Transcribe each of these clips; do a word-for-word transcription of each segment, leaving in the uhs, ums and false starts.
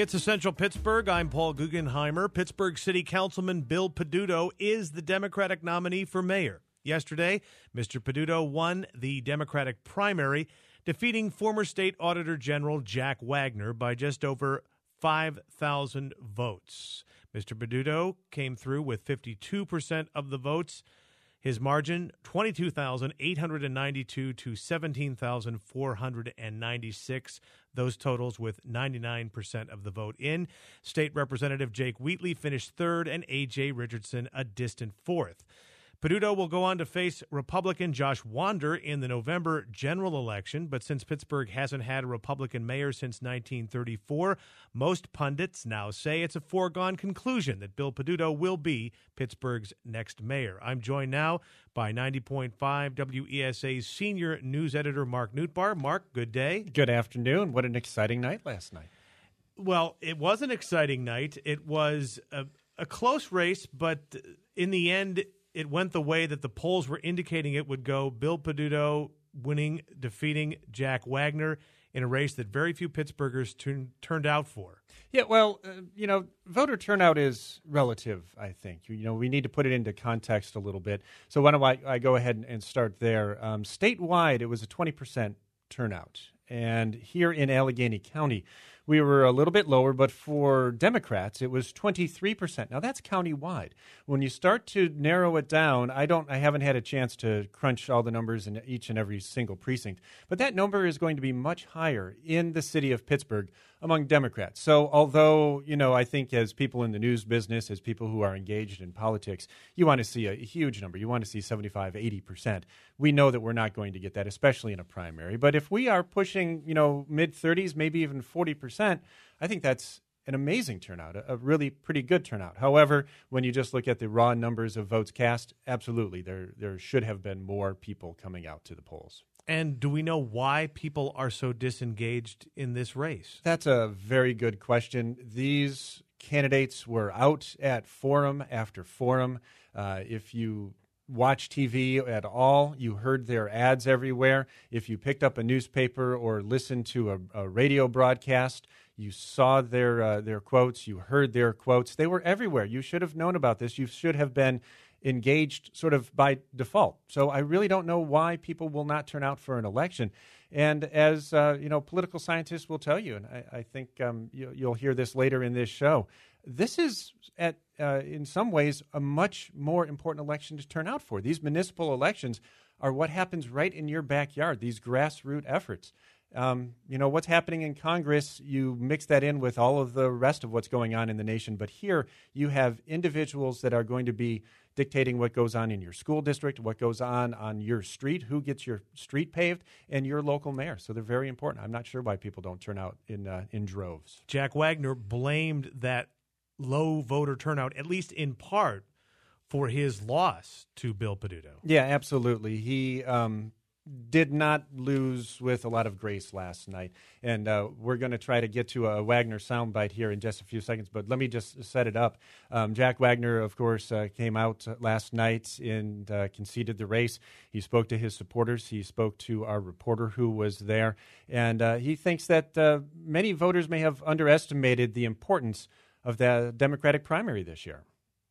It's Essential Pittsburgh. I'm Paul Guggenheimer. Pittsburgh City Councilman Bill Peduto is the Democratic nominee for mayor. Yesterday, Mister Peduto won the Democratic primary, defeating former State Auditor General Jack Wagner by just over five thousand votes. Mister Peduto came through with fifty-two percent of the votes. His margin, twenty-two thousand eight hundred ninety-two to seventeen thousand four hundred ninety-six. Those totals with ninety-nine percent of the vote in. State Representative Jake Wheatley finished third and A J Richardson a distant fourth. Peduto will go on to face Republican Josh Wander in the November general election, but since Pittsburgh hasn't had a Republican mayor since nineteen thirty-four, most pundits now say it's a foregone conclusion that Bill Peduto will be Pittsburgh's next mayor. I'm joined now by ninety point five W E S A's senior news editor Mark Nootbaar. Mark, good day. Good afternoon. What an exciting night last night. Well, it was an exciting night. It was a, a close race, but in the end, it went the way that the polls were indicating it would go. Bill Peduto winning, defeating Jack Wagner in a race that very few Pittsburghers turn, turned out for. Yeah, well, uh, you know, voter turnout is relative, I think. You, you know, we need to put it into context a little bit. So why don't I, I go ahead and, and start there. Um, statewide, it was a twenty percent turnout. And here in Allegheny County, we were a little bit lower, but for Democrats, it was twenty-three percent. Now, that's countywide. When you start to narrow it down, I don't, I haven't had a chance to crunch all the numbers in each and every single precinct, but that number is going to be much higher in the city of Pittsburgh among Democrats. So although, you know, I think as people in the news business, as people who are engaged in politics, you want to see a, a huge number. You want to see seventy-five, eighty percent. We know that we're not going to get that, especially in a primary. But if we are pushing, you know, mid-thirties, maybe even forty percent, I think that's an amazing turnout, a, a really pretty good turnout. However, when you just look at the raw numbers of votes cast, absolutely, there there should have been more people coming out to the polls. And do we know why people are so disengaged in this race? That's a very good question. These candidates were out at forum after forum. Uh, if you watch T V at all, you heard their ads everywhere. If you picked up a newspaper or listened to a, a radio broadcast, you saw their uh, their quotes, you heard their quotes. They were everywhere. You should have known about this. You should have been engaged sort of by default. So I really don't know why people will not turn out for an election. And as uh, you know, political scientists will tell you, and I, I think um, you, you'll hear this later in this show, this is, at uh, in some ways, a much more important election to turn out for. These municipal elections are what happens right in your backyard, these grassroots efforts. Um, you know, what's happening in Congress, you mix that in with all of the rest of what's going on in the nation. But here you have individuals that are going to be dictating what goes on in your school district, what goes on on your street, who gets your street paved, and your local mayor. So they're very important. I'm not sure why people don't turn out in uh, in droves. Jack Wagner blamed that low voter turnout, at least in part, for his loss to Bill Peduto. Yeah, absolutely. He um, did not lose with a lot of grace last night. And uh, we're going to try to get to a Wagner soundbite here in just a few seconds, but let me just set it up. Um, Jack Wagner, of course, uh, came out last night and uh, conceded the race. He spoke to his supporters. He spoke to our reporter who was there. And uh, he thinks that uh, many voters may have underestimated the importance of the Democratic primary this year.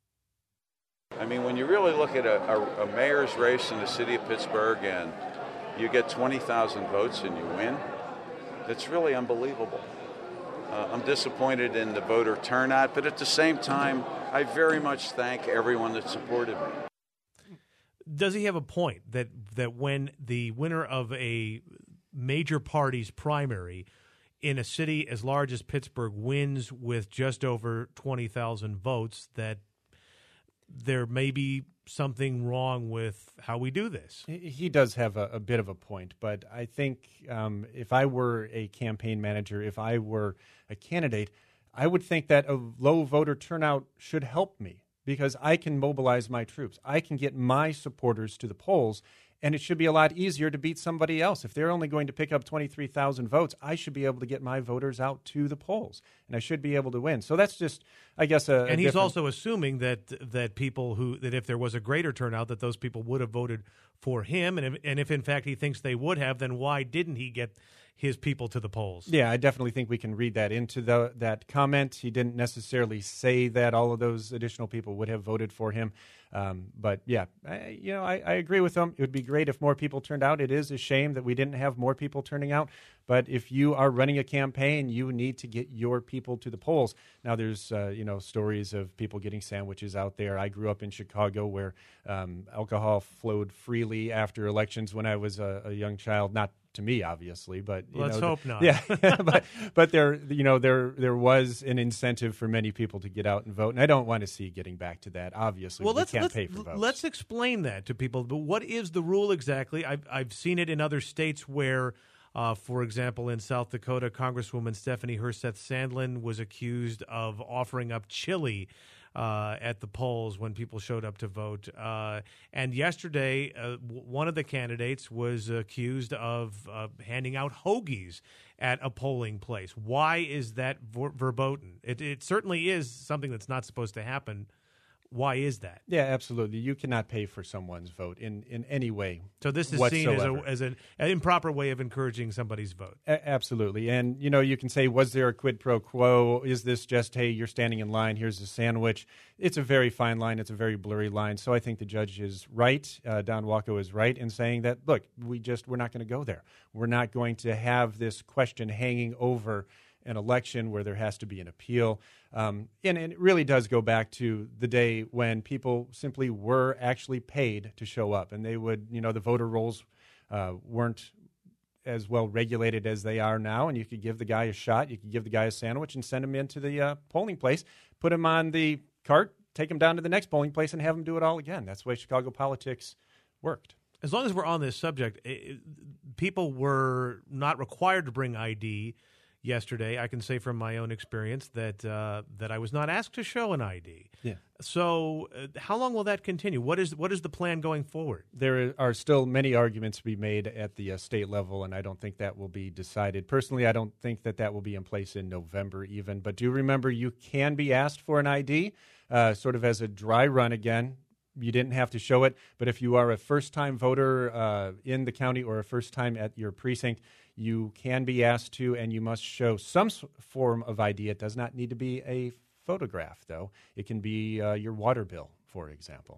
I mean, when you really look at a, a, a mayor's race in the city of Pittsburgh and you get twenty thousand votes and you win, that's really unbelievable. Uh, I'm disappointed in the voter turnout, but at the same time, I very much thank everyone that supported me. Does he have a point that, that when the winner of a major party's primary in a city as large as Pittsburgh wins with just over twenty thousand votes, that there may be something wrong with how we do this? He does have a, a bit of a point, but I think um, if I were a campaign manager, if I were a candidate, I would think that a low voter turnout should help me because I can mobilize my troops. I can get my supporters to the polls, And it should be a lot easier to beat somebody else. If they're only going to pick up twenty-three thousand votes, I should be able to get my voters out to the polls, and I should be able to win. So that's just, I guess, a and a he's different... also assuming that that people who that if there was a greater turnout, that those people would have voted for him, and if, and if in fact he thinks they would have, then why didn't he get his people to the polls? Yeah, I definitely think we can read that into the, that comment. He didn't necessarily say that all of those additional people would have voted for him. Um, but yeah, I, you know, I, I agree with him. It would be great if more people turned out. It is a shame that we didn't have more people turning out. But if you are running a campaign, you need to get your people to the polls. Now, there's uh, you know stories of people getting sandwiches out there. I grew up in Chicago, where um, alcohol flowed freely after elections when I was a, a young child. Not to me, obviously, but you let's know, hope not. Yeah, but but there, you know, there there was an incentive for many people to get out and vote, and I don't want to see getting back to that. Obviously, well, we let's can't let's, pay for votes. Let's explain that to people. But what is the rule exactly? I've I've seen it in other states where, uh, for example, in South Dakota, Congresswoman Stephanie Herseth Sandlin was accused of offering up chili Uh, at the polls when people showed up to vote. Uh, and yesterday, uh, w- one of the candidates was accused of uh, handing out hoagies at a polling place. Why is that ver- verboten? It, it certainly is something that's not supposed to happen. Why is that? Yeah, absolutely. You cannot pay for someone's vote in, in any way. So this is whatsoever. seen as, a, as an, an improper way of encouraging somebody's vote. A- absolutely. And, you know, you can say, was there a quid pro quo? Is this just, hey, you're standing in line, here's a sandwich? It's a very fine line. It's a very blurry line. So I think the judge is right. Uh, Don Wacko is right in saying that, look, we just, we're not going to go there. We're not going to have this question hanging over an election where there has to be an appeal. Um, and, and it really does go back to the day when people simply were actually paid to show up. And they would, you know, the voter rolls uh, weren't as well regulated as they are now. And you could give the guy a shot. You could give the guy a sandwich and send him into the uh, polling place, put him on the cart, take him down to the next polling place, and have him do it all again. That's the way Chicago politics worked. As long as we're on this subject, it, people were not required to bring I D yesterday. I can say from my own experience that uh, that I was not asked to show an I D. Yeah. So uh, how long will that continue? What is what is the plan going forward? There are still many arguments to be made at the uh, state level, and I don't think that will be decided. Personally, I don't think that that will be in place in November even. But do remember, you can be asked for an I D, uh, sort of as a dry run again. You didn't have to show it, but if you are a first-time voter uh, in the county or a first-time at your precinct, you can be asked to, and you must show some form of I D. It does not need to be a photograph, though. It can be uh, your water bill, for example.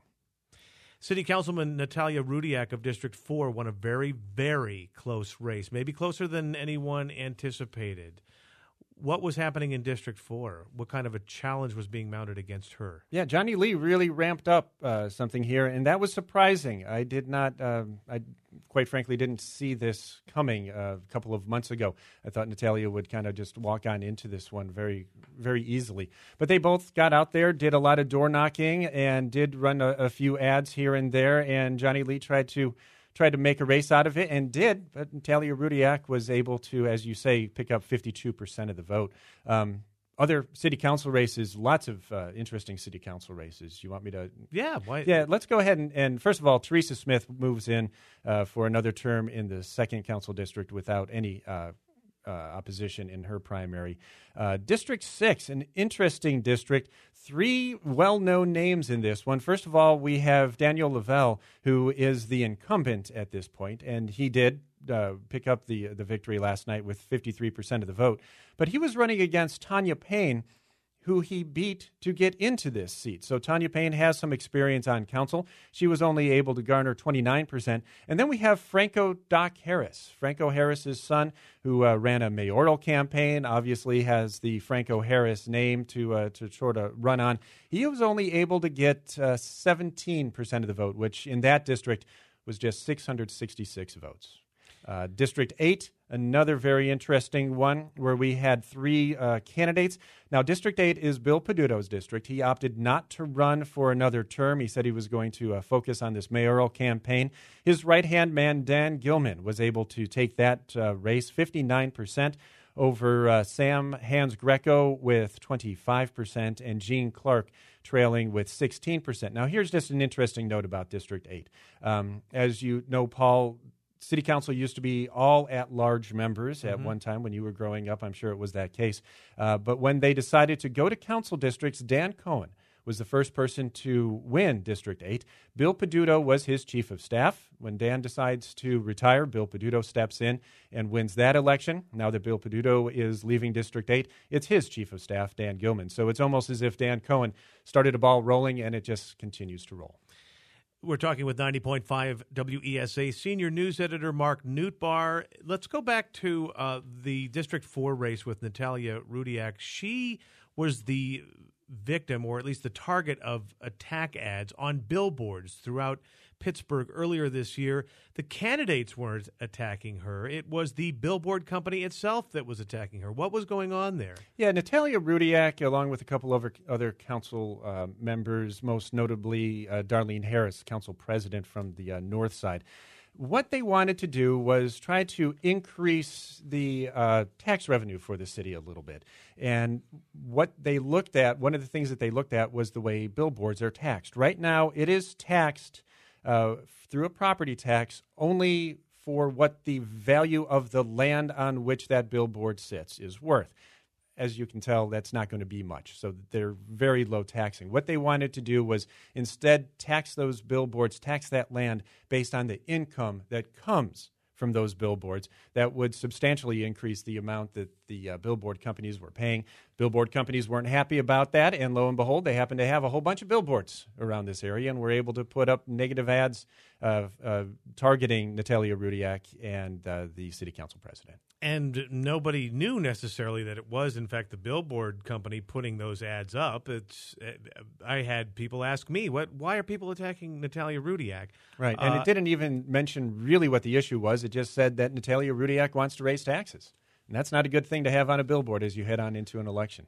City Councilman Natalia Rudiak of District four won a very, very close race, maybe closer than anyone anticipated. What was happening in District four? What kind of a challenge was being mounted against her? Yeah, Johnny Lee really ramped up uh, something here, and that was surprising. I did not, uh, I quite frankly didn't see this coming uh, a couple of months ago. I thought Natalia would kind of just walk on into this one very, very easily. But they both got out there, did a lot of door knocking, and did run a, a few ads here and there, and Johnny Lee tried to tried to make a race out of it and did, but Natalia Rudiak was able to, as you say, pick up fifty-two percent of the vote. Um, other city council races, lots of uh, interesting city council races. You want me to? Yeah. Why? Yeah, let's go ahead and, and first of all, Teresa Smith moves in uh, for another term in the second council district without any uh, uh, opposition in her primary. Uh, District six, an interesting district. Three well-known names in this one. First of all, we have Daniel Lavelle, who is the incumbent at this point, and he did uh, pick up the the victory last night with fifty-three percent of the vote. But he was running against Tanya Payne, who he beat to get into this seat. So Tanya Payne has some experience on council. She was only able to garner twenty-nine percent. And then we have Franco Doc Harris, Franco Harris's son, who uh, ran a mayoral campaign, obviously has the Franco Harris name to uh, to sort of run on. He was only able to get uh, seventeen percent of the vote, which in that district was just six hundred sixty-six votes. Uh, District eight, another very interesting one where we had three uh, candidates. Now, District eight is Bill Peduto's district. He opted not to run for another term. He said he was going to uh, focus on this mayoral campaign. His right-hand man, Dan Gilman, was able to take that uh, race, fifty-nine percent, over uh, Sam Hans Greco with twenty-five percent and Gene Clark, trailing with sixteen percent. Now, here's just an interesting note about District eight. Um, as you know, Paul, City Council used to be all at-large members mm-hmm. at one time when you were growing up. I'm sure it was that case. Uh, but when they decided to go to council districts, Dan Cohen was the first person to win District eight. Bill Peduto was his chief of staff. When Dan decides to retire, Bill Peduto steps in and wins that election. Now that Bill Peduto is leaving District eight, it's his chief of staff, Dan Gilman. So it's almost as if Dan Cohen started a ball rolling, and it just continues to roll. We're talking with ninety point five W E S A senior news editor Mark Nootbaar. Let's go back to uh, the District four race with Natalia Rudiak. She was the victim, or at least the target, of attack ads on billboards throughout Pittsburgh earlier this year. The candidates weren't attacking her. It was the billboard company itself that was attacking her. What was going on there? Yeah, Natalia Rudiak, along with a couple of other council uh, members, most notably uh, Darlene Harris, council president from the uh, north side. What they wanted to do was try to increase the uh, tax revenue for the city a little bit. And what they looked at, one of the things that they looked at was the way billboards are taxed. Right now, it is taxed uh, through a property tax only for what the value of the land on which that billboard sits is worth. As you can tell, that's not going to be much. So they're very low taxing. What they wanted to do was instead tax those billboards, tax that land based on the income that comes from those billboards. That would substantially increase the amount that the uh, billboard companies were paying. Billboard companies weren't happy about that, and lo and behold, they happen to have a whole bunch of billboards around this area, and were able to put up negative ads uh, uh, targeting Natalia Rudiak and uh, the city council president. And nobody knew necessarily that it was, in fact, the billboard company putting those ads up. It's I had people ask me, "What? Why are people attacking Natalia Rudiak?" Right, and uh, it didn't even mention really what the issue was. It just said that Natalia Rudiak wants to raise taxes. And that's not a good thing to have on a billboard as you head on into an election.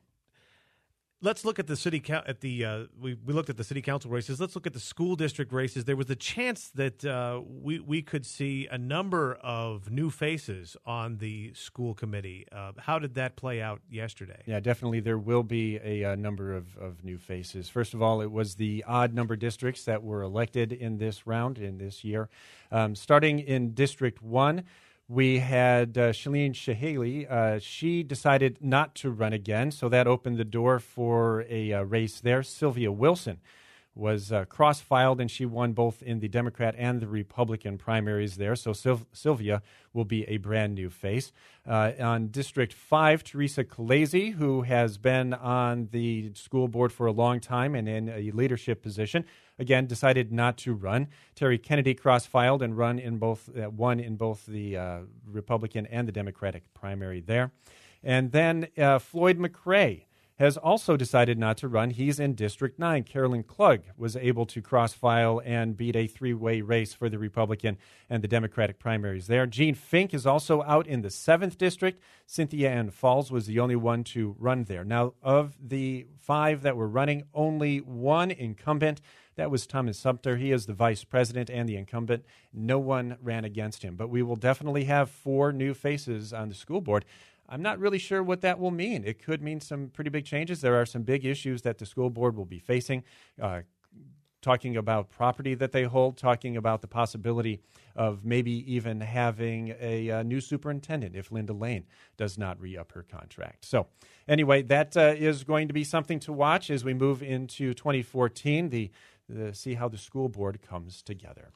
Let's look at the city at the uh, we we looked at the city council races. Let's look at the school district races. There was a chance that uh, we we could see a number of new faces on the school committee. Uh, how did that play out yesterday? Yeah, definitely there will be a, a number of, of new faces. First of all, it was the odd number districts that were elected in this round in this year. Um, starting in District One, we had uh, Shalene Shahali. Uh, she decided not to run again, so that opened the door for a uh, race there. Sylvia Wilson was uh, cross-filed, and she won both in the Democrat and the Republican primaries there. So Syl- Sylvia will be a brand-new face. Uh, on District five, Teresa Khaleesi, who has been on the school board for a long time and in a leadership position, again, decided not to run. Terry Kennedy cross-filed and run in both, uh, won in both the uh, Republican and the Democratic primary there. And then uh, Floyd McRae has also decided not to run. He's in District nine. Carolyn Klug was able to cross-file and beat a three-way race for the Republican and the Democratic primaries there. Gene Fink is also out in the seventh District. Cynthia Ann Falls was the only one to run there. Now, of the five that were running, only one incumbent. That was Thomas Sumter. He is the vice president and the incumbent. No one ran against him. But we will definitely have four new faces on the school board. I'm not really sure what that will mean. It could mean some pretty big changes. There are some big issues that the school board will be facing, uh, talking about property that they hold, talking about the possibility of maybe even having a, a new superintendent if Linda Lane does not re-up her contract. So anyway, that uh, is going to be something to watch as we move into twenty fourteen, the, the see how the school board comes together.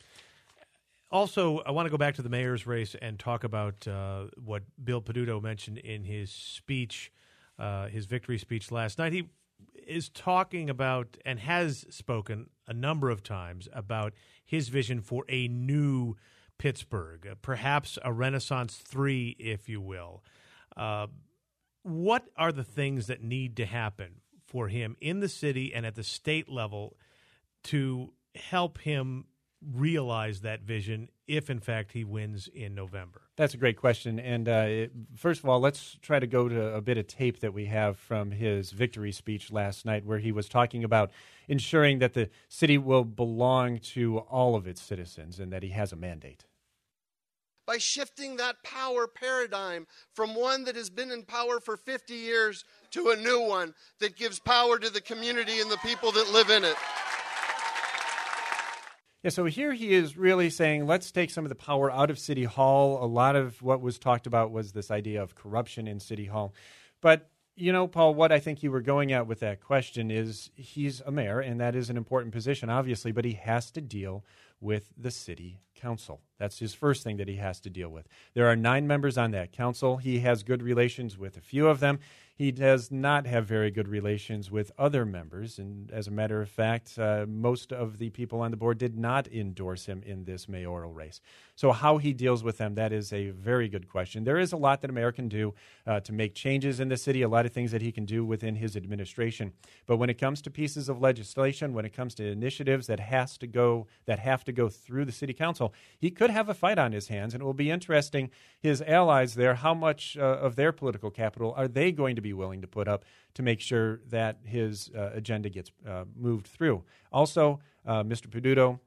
Also, I want to go back to the mayor's race and talk about uh, what Bill Peduto mentioned in his speech, uh, his victory speech last night. He is talking about and has spoken a number of times about his vision for a new Pittsburgh, uh, perhaps a Renaissance three, if you will. Uh, what are the things that need to happen for him in the city and at the state level to help him realize that vision if, in fact, he wins in November? That's a great question. And uh, it, first of all, let's try to go to a bit of tape that we have from his victory speech last night where he was talking about ensuring that the city will belong to all of its citizens and that he has a mandate. by shifting that power paradigm from one that has been in power for fifty years to a new one that gives power to the community and the people that live in it. Yeah, so here he is really saying, let's take some of the power out of City Hall. A lot of what was talked about was this idea of corruption in City Hall. But, you know, Paul, what I think you were going at with that question is he's a mayor, and that is an important position, obviously, but he has to deal with the city council. That's his first thing that he has to deal with. There are nine members on that council. He has good relations with a few of them. He does not have very good relations with other members. And as a matter of fact, uh, most of the people on the board did not endorse him in this mayoral race. So how he deals with them, that is a very good question. There is a lot that a mayor can do uh, to make changes in the city, a lot of things that he can do within his administration. But when it comes to pieces of legislation, when it comes to initiatives that has to go that have to go through the city council, he could have a fight on his hands. And it will be interesting, his allies there, how much uh, of their political capital are they going to be willing to put up to make sure that his uh, agenda gets uh, moved through. Also, uh, Mister Peduto,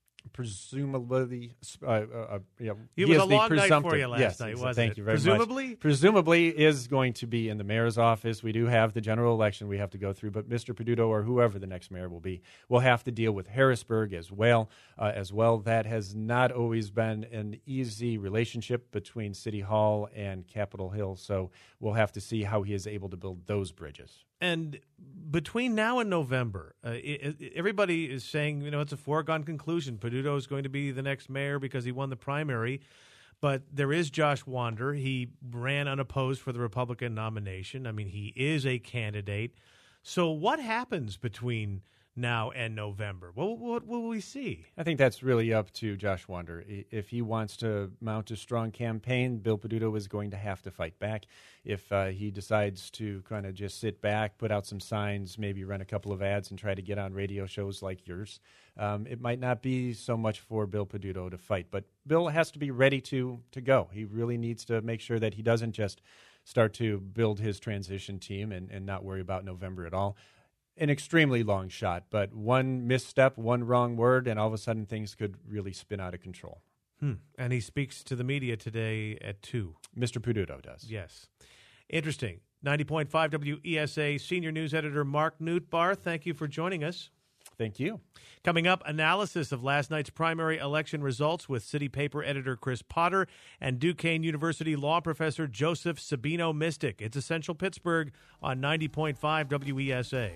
presumably, uh, uh, you know, it he was is a the long night presumptive, for you last yes, night, so wasn't thank it? you very Presumably? much. Presumably is going to be in the mayor's office. We do have the general election we have to go through, but Mister Peduto or whoever the next mayor will be will have to deal with Harrisburg as well. Uh, as well, that has not always been an easy relationship between City Hall and Capitol Hill, so we'll have to see how he is able to build those bridges. And between now and November, uh, it, it, everybody is saying, you know, it's a foregone conclusion. Peduto is going to be the next mayor because he won the primary. But there is Josh Wander. He ran unopposed for the Republican nomination. I mean, he is a candidate. So what happens between now and November? What, what will we see? I think that's really up to Josh Wander. If he wants to mount a strong campaign, Bill Peduto is going to have to fight back. If uh, he decides to kind of just sit back, put out some signs, maybe run a couple of ads and try to get on radio shows like yours, um, it might not be so much for Bill Peduto to fight. But Bill has to be ready to to go. He really needs to make sure that he doesn't just start to build his transition team and, and not worry about November at all. An extremely long shot, but one misstep, one wrong word, and all of a sudden things could really spin out of control. Hmm. And he speaks to the media today at two. Mister Peduto does. Yes. Interesting. ninety point five W E S A senior news editor Mark Nootbaar, thank you for joining us. Thank you. Coming up, analysis of last night's primary election results with City Paper editor Chris Potter and Duquesne University law professor Joseph Sabino Mystic. It's Essential Pittsburgh on ninety point five W E S A.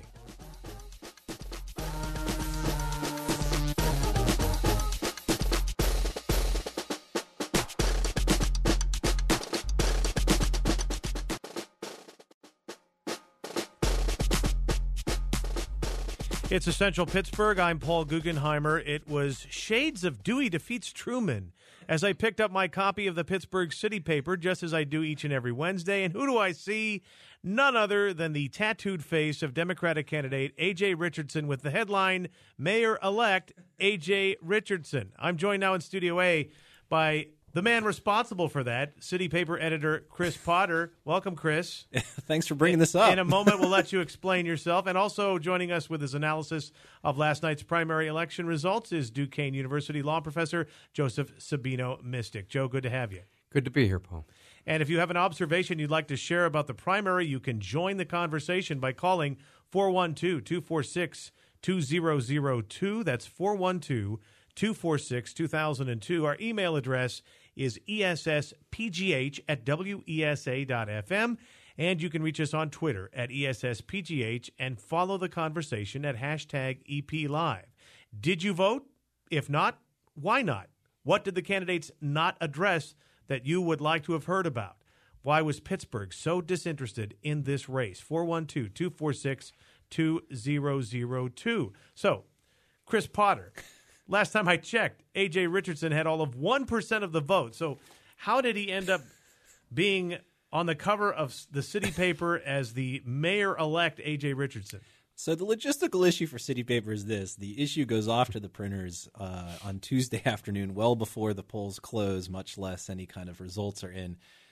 It's Essential Pittsburgh. I'm Paul Guggenheimer. It was shades of Dewey defeats Truman as I picked up my copy of the Pittsburgh City Paper, just as I do each and every Wednesday. And who do I see? None other than the tattooed face of Democratic candidate A J Richardson with the headline, Mayor-elect A J Richardson. I'm joined now in Studio A by the man responsible for that, City Paper editor Chris Potter. Welcome, Chris. Thanks for bringing this up. In a moment, we'll let you explain yourself. And also joining us with his analysis of last night's primary election results is Duquesne University law professor Joseph Sabino Mystic. Joe, good to have you. Good to be here, Paul. And if you have an observation you'd like to share about the primary, you can join the conversation by calling four one two, two four six, two zero zero two. That's four one two, two four six, two thousand two. Our email address is E S S P G H at W E S A dot F M. And you can reach us on Twitter at E S S P G H and follow the conversation at hashtag E P Live. Did you vote? If not, why not? What did the candidates not address that you would like to have heard about? Why was Pittsburgh so disinterested in this race? four one two, two four six, two zero zero two. So, Chris Potter. Last time I checked, A J Richardson had all of one percent of the vote. So how did he end up being on the cover of the City Paper as the mayor-elect A J Richardson? So the logistical issue for City Paper is this. The issue goes off to the printers uh, on Tuesday afternoon, well before the polls close, much less any kind of results are in.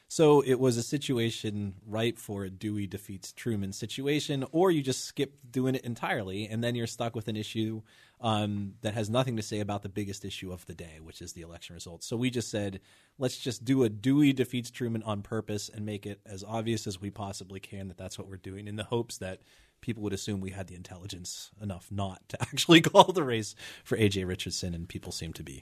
So it was a situation ripe for a Dewey defeats Truman situation, or you just skip doing it entirely, and then you're stuck with an issue um, that has nothing to say about the biggest issue of the day, which is the election results. So we just said, let's just do a Dewey defeats Truman on purpose and make it as obvious as we possibly can that that's what we're doing, in the hopes that people would assume we had the intelligence enough not to actually call the race for A J Richardson, and people seem to be.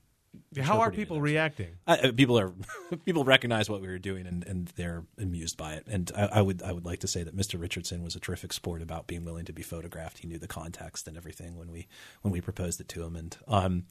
How are people reacting? Uh, people are people recognize what we were doing, and, and they're amused by it. And I, I would I would like to say that Mister Richardson was a terrific sport about being willing to be photographed. He knew the context and everything when we when we proposed it to him, and um,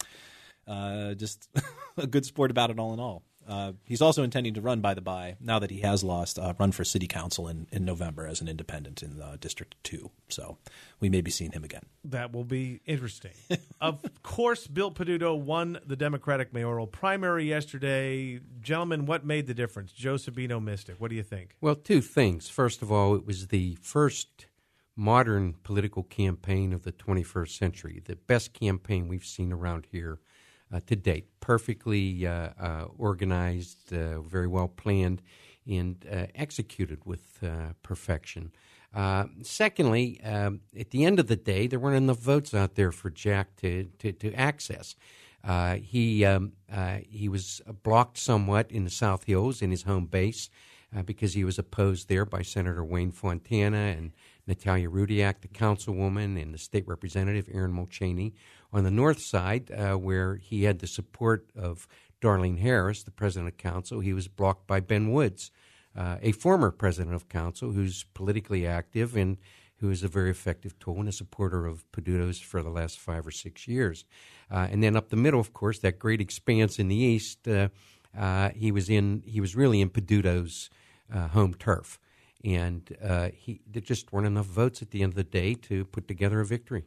uh, just a good sport about it all in all. Uh, he's also intending to run, by the by, now that he has lost, uh, run for city council in, in November as an independent in uh, District two. So we may be seeing him again. That will be interesting. Of course, Bill Peduto won the Democratic mayoral primary yesterday. Gentlemen, what made the difference? Joe Sabino Mystic, what do you think? Well, two things. First of all, it was the first modern political campaign of the twenty-first century, the best campaign we've seen around here Uh, to date, perfectly uh, uh, organized, uh, very well planned, and uh, executed with uh, perfection. Uh, secondly, um, at the end of the day, there weren't enough votes out there for Jack to to, to access. Uh, he um, uh, he was blocked somewhat in the South Hills in his home base uh, because he was opposed there by Senator Wayne Fontana and Natalia Rudiak, the councilwoman, and the state representative, Aaron Mulchaney. On the north side, uh, where he had the support of Darlene Harris, the president of council, he was blocked by Ben Woods, uh, a former president of council who's politically active and who is a very effective tool and a supporter of Peduto's for the last five or six years. Uh, and then up the middle, of course, that great expanse in the east, uh, uh, he was in. He was really in Peduto's uh, home turf. And uh, he, there just weren't enough votes at the end of the day to put together a victory.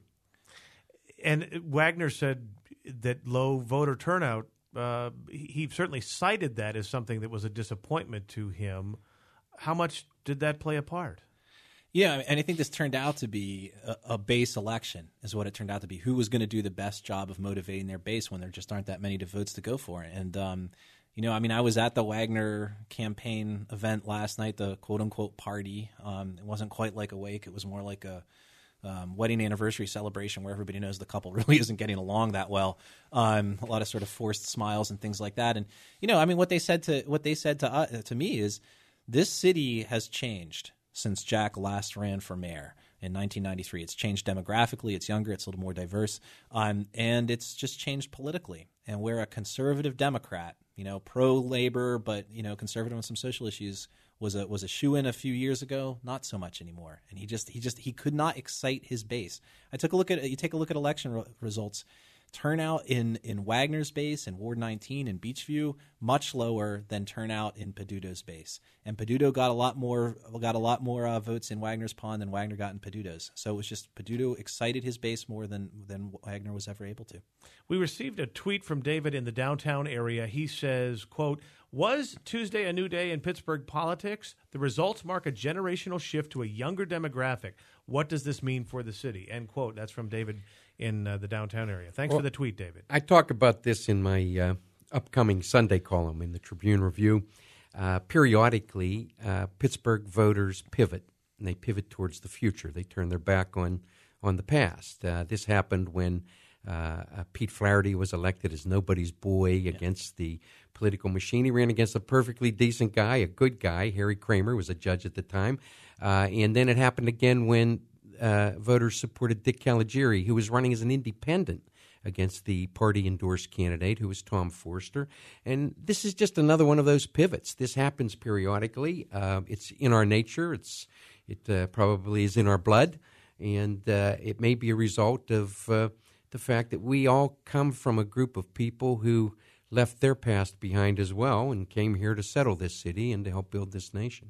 And Wagner said that low voter turnout, uh, he certainly cited that as something that was a disappointment to him. How much did that play a part? Yeah, and I think this turned out to be a, a base election is what it turned out to be. Who was going to do the best job of motivating their base when there just aren't that many votes to go for? And, um, you know, I mean, I was at the Wagner campaign event last night, the quote-unquote party. Um, it wasn't quite like a wake. It was more like a um, wedding anniversary celebration where everybody knows the couple really isn't getting along that well. Um, a lot of sort of forced smiles and things like that. And, you know, I mean, what they said to what they said to uh, to me is this city has changed since Jack last ran for mayor in nineteen ninety-three. It's changed demographically. It's younger. It's a little more diverse. Um, and it's just changed politically. And where a conservative Democrat, you know, pro-labor, but, you know, conservative on some social issues, was a was a shoo-in a few years ago, not so much anymore. And he just he just he could not excite his base. I took a look at you take a look at election re- results. Turnout in, in Wagner's base in Ward nineteen in Beachview much lower than turnout in Peduto's base, and Peduto got a lot more got a lot more uh, votes in Wagner's pond than Wagner got in Peduto's. So it was just Peduto excited his base more than than Wagner was ever able to. We received a tweet from David in the downtown area. He says, "Quote: Was Tuesday a new day in Pittsburgh politics? The results mark a generational shift to a younger demographic. What does this mean for the city?" End quote. That's from David in uh, the downtown area. Thanks well, for the tweet, David. I talk about this in my uh, upcoming Sunday column in the Tribune Review. Uh, periodically, uh, Pittsburgh voters pivot, and they pivot towards the future. They turn their back on, on the past. Uh, this happened when uh, uh, Pete Flaherty was elected as nobody's boy yeah. against the political machine. He ran against a perfectly decent guy, a good guy. Harry Kramer was a judge at the time. Uh, and then it happened again when Uh, voters supported Dick Caligiuri, who was running as an independent against the party-endorsed candidate, who was Tom Forster. And this is just another one of those pivots. This happens periodically. Uh, it's in our nature. It's It uh, probably is in our blood. And uh, it may be a result of uh, the fact that we all come from a group of people who left their past behind as well and came here to settle this city and to help build this nation.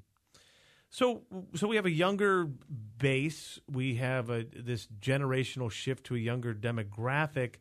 So, so we have a younger base. We have a, this generational shift to a younger demographic.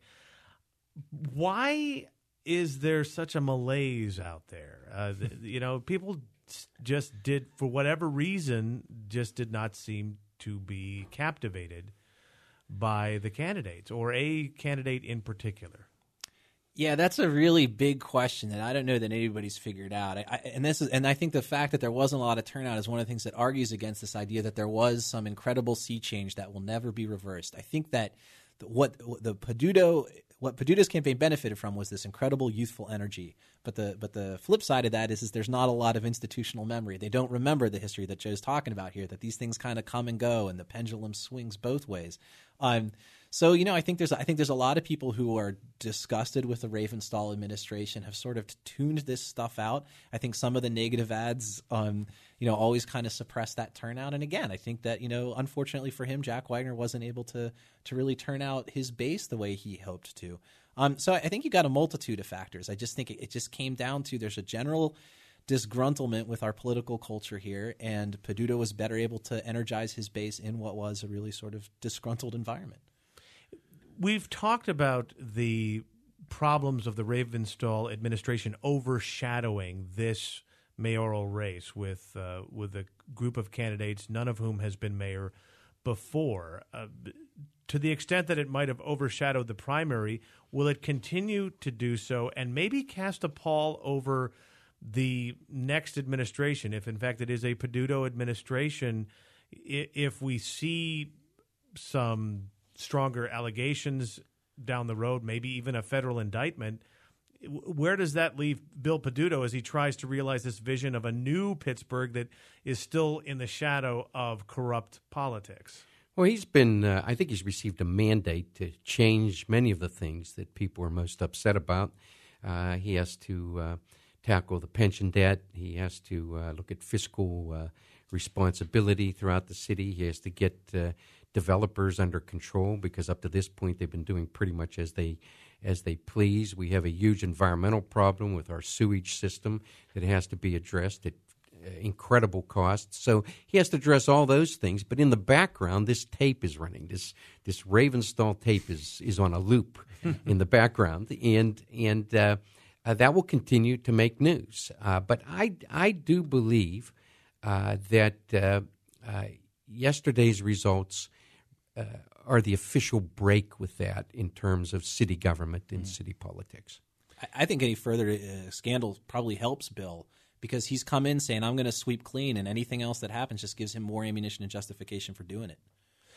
Why is there such a malaise out there? Uh, the, you know, people just did, for whatever reason, just did not seem to be captivated by the candidates or a candidate in particular. Yeah, that's a really big question that I don't know that anybody's figured out. I, I, and this is, and I think the fact that there wasn't a lot of turnout is one of the things that argues against this idea that there was some incredible sea change that will never be reversed. I think that the, what the Peduto, what Peduto's campaign benefited from was this incredible youthful energy. But the but the flip side of that is, is there's not a lot of institutional memory. They don't remember the history that Joe's talking about here. That these things kind of come and go, and the pendulum swings both ways. Um, So, you know, I think there's I think there's a lot of people who are disgusted with the Ravenstahl administration, have sort of tuned this stuff out. I think some of the negative ads, um, you know, always kind of suppress that turnout. And again, I think that, you know, unfortunately for him, Jack Wagner wasn't able to to really turn out his base the way he hoped to. Um, so I think you got a multitude of factors. I just think it, it just came down to there's a general disgruntlement with our political culture here, and Peduto was better able to energize his base in what was a really sort of disgruntled environment. We've talked about the problems of the Ravenstahl administration overshadowing this mayoral race with uh, with a group of candidates, none of whom has been mayor before. Uh, to the extent that it might have overshadowed the primary, will it continue to do so and maybe cast a pall over the next administration, if in fact it is a Peduto administration, if we see some stronger allegations down the road, maybe even a federal indictment, where does that leave Bill Peduto as he tries to realize this vision of a new Pittsburgh that is still in the shadow of corrupt politics? Well, he's been, uh, I think he's received a mandate to change many of the things that people are most upset about. Uh, he has to uh, tackle the pension debt. He has to uh, look at fiscal uh, responsibility throughout the city. He has to get uh, developers under control, because up to this point they've been doing pretty much as they as they please. We have a huge environmental problem with our sewage system that has to be addressed at uh, incredible costs. So he has to address all those things. But in the background, this tape is running. This this Ravenstahl tape is is on a loop in the background, and and uh, uh, that will continue to make news. Uh, but I I do believe uh, that uh, uh, yesterday's results Uh, are the official break with that in terms of city government and mm. city politics. I, I think any further uh, scandal probably helps Bill, because he's come in saying, I'm going to sweep clean, and anything else that happens just gives him more ammunition and justification for doing it.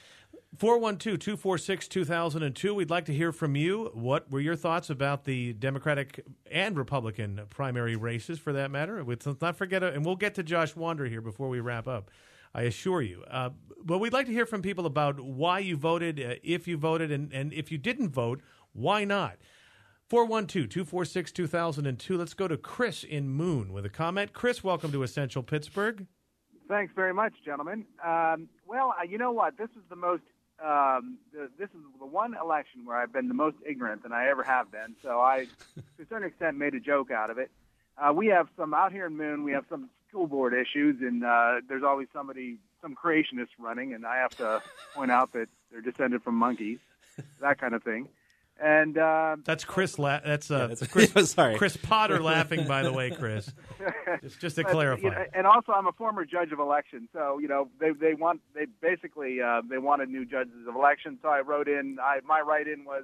four one two, two four six, two thousand two. We'd like to hear from you. What were your thoughts about the Democratic and Republican primary races, for that matter? Let's not forget, and we'll get to Josh Wander here before we wrap up, I assure you. Uh, but we'd like to hear from people about why you voted, uh, if you voted, and, and if you didn't vote, why not? four one two, two four six, two thousand two. Let's go to Chris in Moon with a comment. Chris, welcome to Essential Pittsburgh. Thanks very much, gentlemen. Um, well, uh, you know what? This is the most, um, the, this is the one election where I've been the most ignorant than I ever have been. So I, to a certain extent, made a joke out of it. Uh, we have some, out here in Moon, we have some school board issues, and uh, there's always somebody, some creationist running, and I have to point out that they're descended from monkeys, that kind of thing. And uh, that's Chris. La- that's, uh, yeah, that's Chris. Sorry, Chris Potter laughing. By the way, Chris. Just, just to but, clarify. You know, and also, I'm a former judge of election, so you know they they want they basically uh, they wanted new judges of election. So I wrote in. I my write-in was,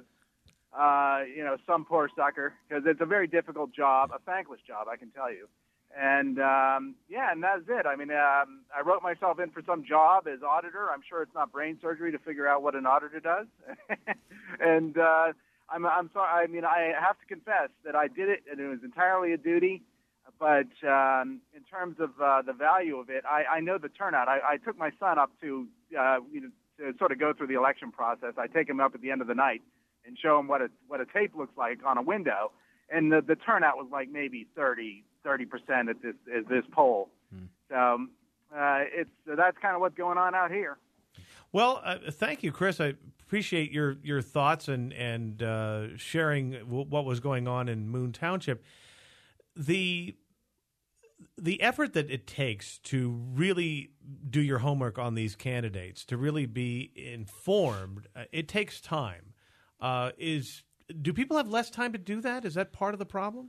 uh, you know, some poor sucker, because it's a very difficult job, a thankless job, I can tell you. And um, yeah, and that's it. I mean, um, I wrote myself in for some job as auditor. I'm sure it's not brain surgery to figure out what an auditor does. and uh, I'm, I'm sorry. I mean, I have to confess that I did it, and it was entirely a duty. But um, in terms of uh, the value of it, I, I know the turnout. I, I took my son up to, uh, you know, to sort of go through the election process. I take him up at the end of the night and show him what a what a tape looks like on a window, and the, the turnout was like maybe thirty percent at this at this poll. Hmm. So uh, it's so that's kind of what's going on out here. Well, uh, thank you, Chris. I appreciate your your thoughts and and uh, sharing w- what was going on in Moon Township. The the effort that it takes to really do your homework on these candidates, to really be informed, uh, it takes time. Uh, is do people have less time to do that? Is that part of the problem?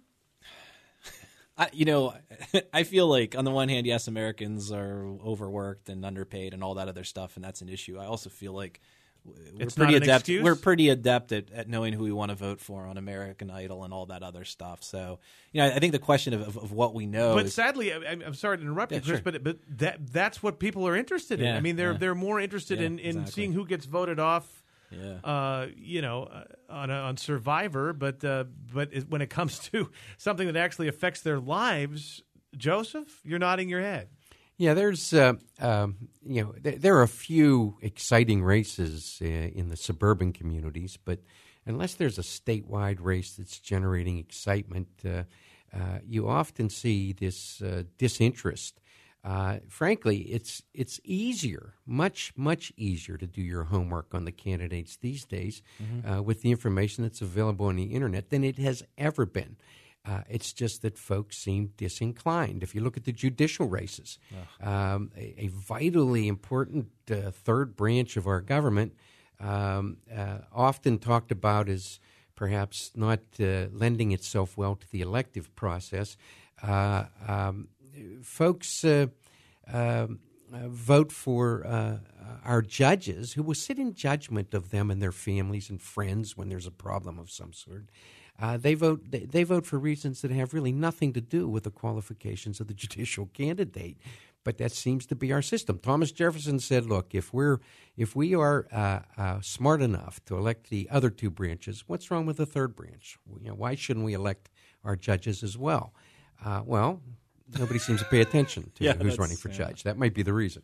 I, you know, I feel like on the one hand, yes, Americans are overworked and underpaid and all that other stuff, and that's an issue. I also feel like we're It's pretty not an adept. excuse? We're pretty adept at, at knowing who we want to vote for on American Idol and all that other stuff. So, you know, I think the question of, of, of what we know. But is, sadly, I, I'm sorry to interrupt Yeah, you, Chris, sure. but but that that's what people are interested in. Yeah, I mean, they're yeah. they're more interested Yeah, in, in exactly. seeing who gets voted off. Yeah. Uh, you know, uh, on on Survivor, but uh, but it, when it comes to something that actually affects their lives, Joseph, you're nodding your head. Yeah, there's uh, um, you know th- there are a few exciting races uh, in the suburban communities, but unless there's a statewide race that's generating excitement, uh, uh, you often see this uh, disinterest. Uh, frankly, it's it's easier, much much easier to do your homework on the candidates these days mm-hmm. uh, with the information that's available on the internet than it has ever been. Uh, it's just that folks seem disinclined. If you look at the judicial races, um, a, a vitally important uh, third branch of our government, um, uh, often talked about as perhaps not uh, lending itself well to the elective process, uh, um, folks uh, uh, vote for uh, our judges who will sit in judgment of them and their families and friends when there's a problem of some sort. Uh, they vote. They, they vote for reasons that have really nothing to do with the qualifications of the judicial candidate, but that seems to be our system. Thomas Jefferson said, "Look, if we're if we are uh, uh, smart enough to elect the other two branches, what's wrong with the third branch? You know, why shouldn't we elect our judges as well?" Uh, well, nobody seems to pay attention to Yeah, who's that's- running for yeah. judge. That might be the reason.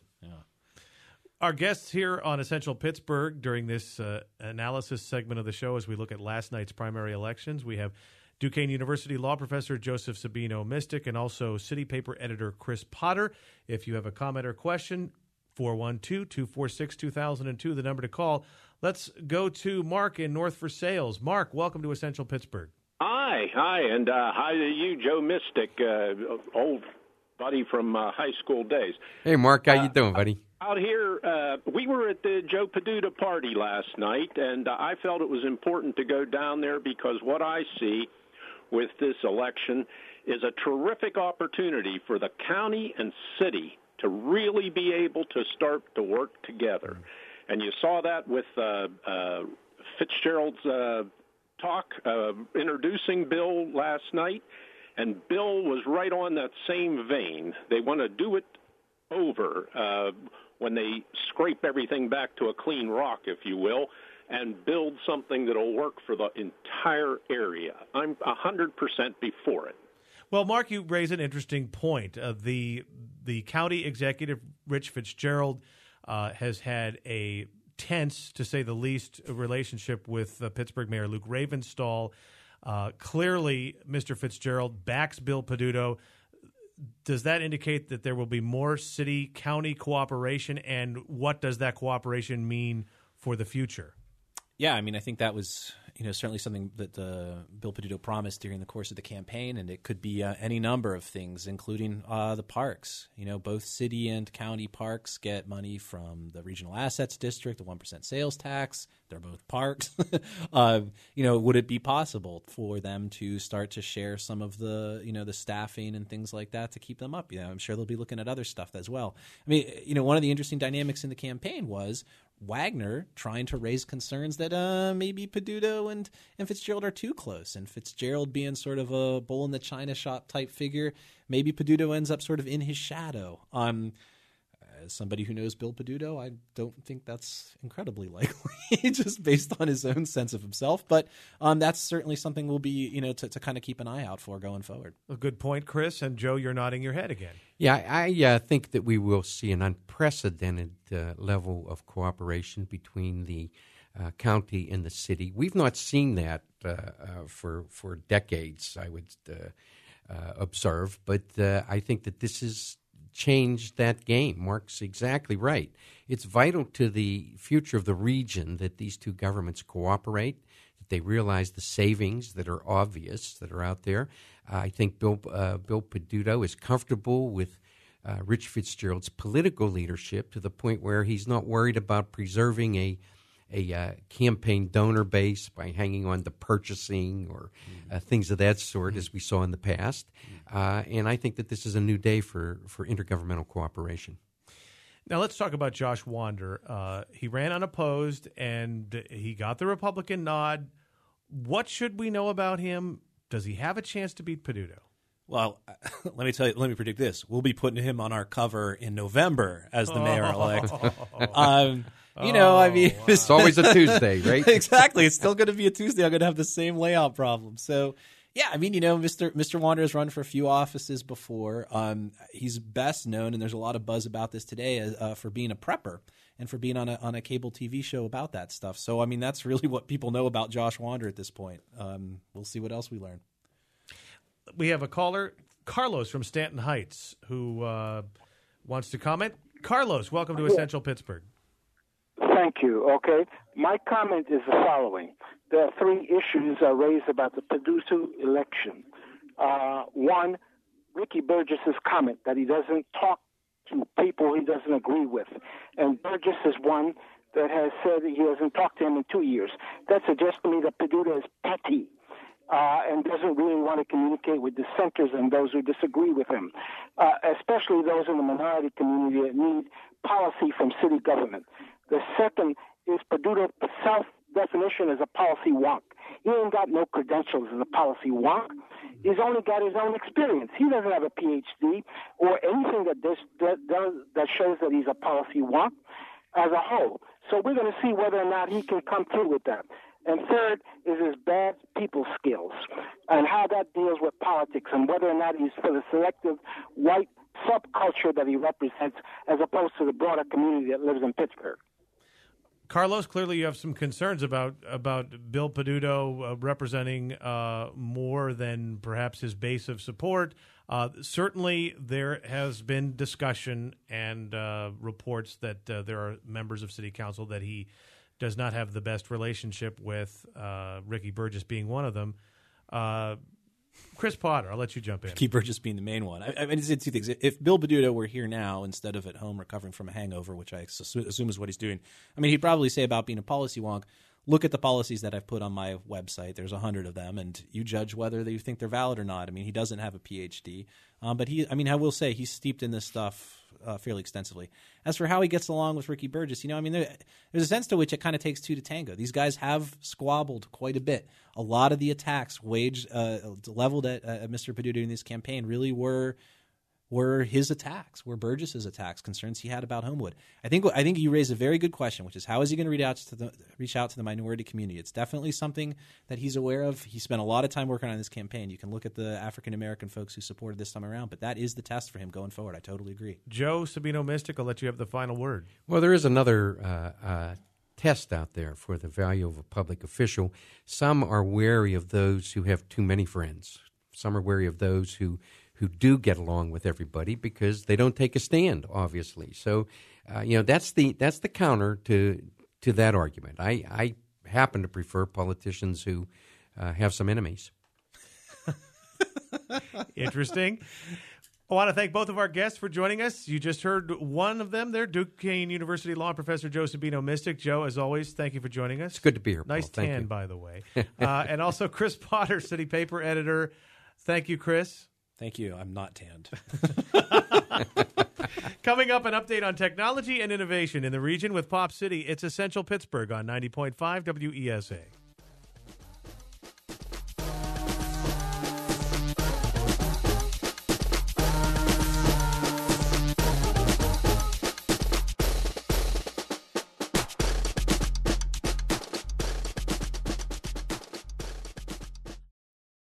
Our guests here on Essential Pittsburgh during this uh, analysis segment of the show as we look at last night's primary elections, we have Duquesne University law professor Joseph Sabino Mystic and also City Paper editor Chris Potter. If you have a comment or question, four one two, two four six, two thousand two, the number to call. Let's go to Mark in North Versailles. Mark, welcome to Essential Pittsburgh. Hi, hi, and uh, hi to you, Joe Mystic, uh, old buddy from uh, high school days. Hey, Mark, how Uh, you doing, buddy? Out here, uh, we were at the Joe Peduto party last night, and uh, I felt it was important to go down there because what I see with this election is a terrific opportunity for the county and city to really be able to start to work together. And you saw that with uh, uh, Fitzgerald's uh, talk, uh, introducing Bill last night, and Bill was right on that same vein. They want to do it over uh, when they scrape everything back to a clean rock, if you will, and build something that will work for the entire area. I'm one hundred percent before it. Well, Mark, you raise an interesting point. Uh, the the county executive, Rich Fitzgerald, uh, has had a tense, to say the least, relationship with uh, Pittsburgh Mayor Luke Ravenstahl. Uh, clearly, Mister Fitzgerald backs Bill Peduto. Does that indicate that there will be more city-county cooperation, and what does that cooperation mean for the future? Yeah, I mean, I think that was, you know, certainly something that uh, Bill Peduto promised during the course of the campaign, and it could be uh, any number of things, including uh, the parks. You know, both city and county parks get money from the Regional Assets District, the one percent sales tax. They're both parks. uh, you know, would it be possible for them to start to share some of the, you know, the staffing and things like that to keep them up? You know, I'm sure they'll be looking at other stuff as well. I mean, you know, one of the interesting dynamics in the campaign was Wagner trying to raise concerns that uh, maybe Peduto and, and Fitzgerald are too close, and Fitzgerald being sort of a bull in the china shop type figure, maybe Peduto ends up sort of in his shadow. Um, as somebody who knows Bill Peduto, I don't think that's incredibly likely, just based on his own sense of himself. But um, that's certainly something we'll be, you know, to, to kind of keep an eye out for going forward. A good point, Chris. And Joe, you're nodding your head again. Yeah, I, I uh, think that we will see an unprecedented uh, level of cooperation between the uh, county and the city. We've not seen that uh, uh, for for decades, I would uh, uh, observe, but uh, I think that this has changed that game. Mark's exactly right. It's vital to the future of the region that these two governments cooperate, that they realize the savings that are obvious that are out there. Uh, I think Bill uh, Bill Peduto is comfortable with uh, Rich Fitzgerald's political leadership to the point where he's not worried about preserving a a uh, campaign donor base by hanging on to purchasing or uh, things of that sort, as we saw in the past. Uh, and I think that this is a new day for, for intergovernmental cooperation. Now let's talk about Josh Wander. Uh, he ran unopposed, and he got the Republican nod. What should we know about him? Does he have a chance to beat Peduto? Well, let me tell you. Let me predict this: we'll be putting him on our cover in November as the mayor-elect. um, you know, I mean, wow. It's always a Tuesday, right? Exactly. It's still going to be a Tuesday. I'm going to have the same layout problem. So, yeah, I mean, you know, Mister Mister Wander has run for a few offices before. Um, he's best known, and there's a lot of buzz about this today, uh, for being a prepper and for being on a on a cable T V show about that stuff. So, I mean, that's really what people know about Josh Wander at this point. Um, we'll see what else we learn. We have a caller, Carlos from Stanton Heights, who uh, wants to comment. Carlos, welcome to Essential Pittsburgh. Thank you. Okay. My comment is the following. There are three issues uh, raised about the Peduto election. Uh, one, Ricky Burgess's comment that he doesn't talk to people he doesn't agree with. And Burgess is one that has said that he hasn't talked to him in two years. That suggests to me that Peduto is petty. Uh, and doesn't really want to communicate with dissenters and those who disagree with him, uh, especially those in the minority community that need policy from city government. The second is Peduto's self-definition as a policy wonk. He ain't got no credentials as a policy wonk. He's only got his own experience. He doesn't have a P H D or anything that, this, that, does, that shows that he's a policy wonk as a whole. So we're going to see whether or not he can come through with that. And third is his bad people skills and how that deals with politics and whether or not he's for the selective white subculture that he represents as opposed to the broader community that lives in Pittsburgh. Carlos, clearly you have some concerns about about Bill Peduto uh, representing uh, more than perhaps his base of support. Uh, certainly there has been discussion and uh, reports that uh, there are members of City Council that he does not have the best relationship with, uh, Ricky Burgess being one of them. Uh, Chris Potter, I'll let you jump in. Ricky Burgess being the main one. I, I mean, it's, it's two things. If Bill Peduto were here now instead of at home recovering from a hangover, which I assume is what he's doing, I mean, he'd probably say about being a policy wonk, look at the policies that I've put on my website. There's a hundred of them, and you judge whether you think they're valid or not. I mean, he doesn't have a P H D, um, but he, I mean, I will say he's steeped in this stuff uh, fairly extensively. As for how he gets along with Ricky Burgess, you know, I mean, there, there's a sense to which it kind of takes two to tango. These guys have squabbled quite a bit. A lot of the attacks waged, uh, leveled at uh, Mister Peduto in this campaign really were were his attacks, were Burgess's attacks, concerns he had about Homewood. I think I think you raise a very good question, which is how is he going to reach out to the reach out to the minority community? It's definitely something that he's aware of. He spent a lot of time working on this campaign. You can look at the African American folks who supported this time around, but that is the test for him going forward. I totally agree. Joe Sabino Mystic, I'll let you have the final word. Well, there is another uh, uh, test out there for the value of a public official. Some are wary of those who have too many friends. Some are wary of those who who do get along with everybody because they don't take a stand, obviously. So, uh, you know, that's the that's the counter to to that argument. I, I happen to prefer politicians who uh, have some enemies. Interesting. I want to thank both of our guests for joining us. You just heard one of them there, Duquesne University Law Professor Joe Sabino Mystic. Joe, as always, thank you for joining us. It's good to be here, Paul. Nice Thank tan, you. by the way. uh, and also Chris Potter, City Paper Editor. Thank you, Chris. Thank you. I'm not tanned. Coming up, an update on technology and innovation in the region with Pop City. It's Essential Pittsburgh on ninety point five W E S A.